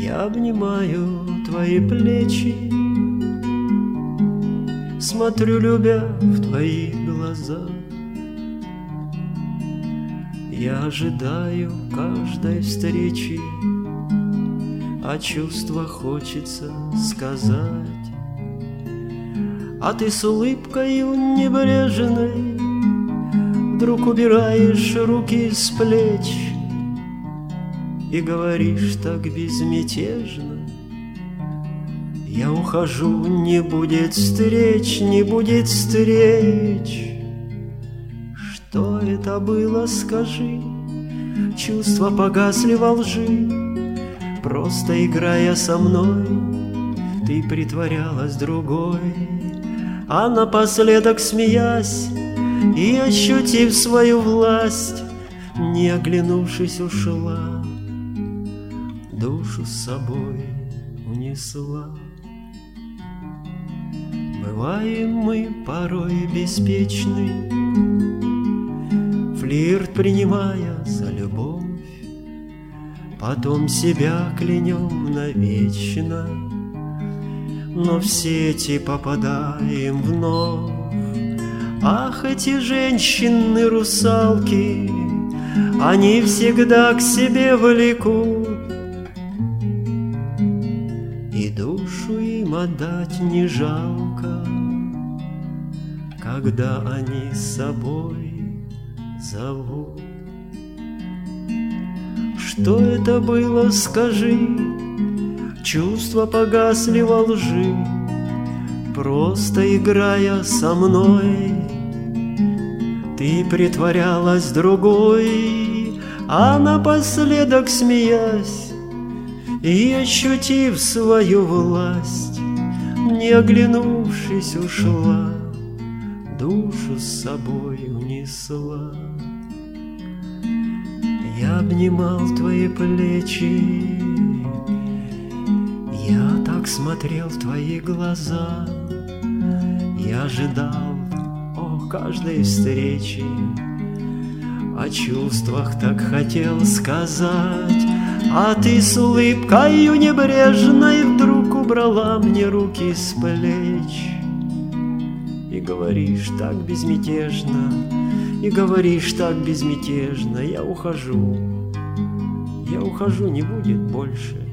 Я обнимаю твои плечи, смотрю, любя, в твои глаза. Я ожидаю каждой встречи, о чувствах хочется сказать. А ты с улыбкою небрежной вдруг убираешь руки с плеч и говоришь так безмятежно: я ухожу, не будет встреч, не будет встреч. Что это было, скажи? Чувства погасли во лжи. Просто играя со мной, ты притворялась другой, а напоследок, смеясь и ощутив свою власть, не оглянувшись, ушла, душу с собой унесла. Бываем мы порой беспечны, флирт принимая за любовь, потом себя клянем навечно, но в сети попадаем вновь. Ах, эти женщины-русалки, они всегда к себе влекут, и душу им отдать не жалко, когда они с собой зовут. Что это было, скажи? Чувства погасли во лжи. Просто играя со мной, ты притворялась другой, а напоследок, смеясь и ощутив свою власть, не оглянувшись, ушла, душу с собой унесла. Я обнимал твои плечи, я так смотрел в твои глаза, я ожидал, каждой встречи, о чувствах так хотел сказать, а ты с улыбкою небрежной вдруг убрала мне руки с плеч и говоришь так безмятежно, и говоришь так безмятежно: я ухожу, не будет больше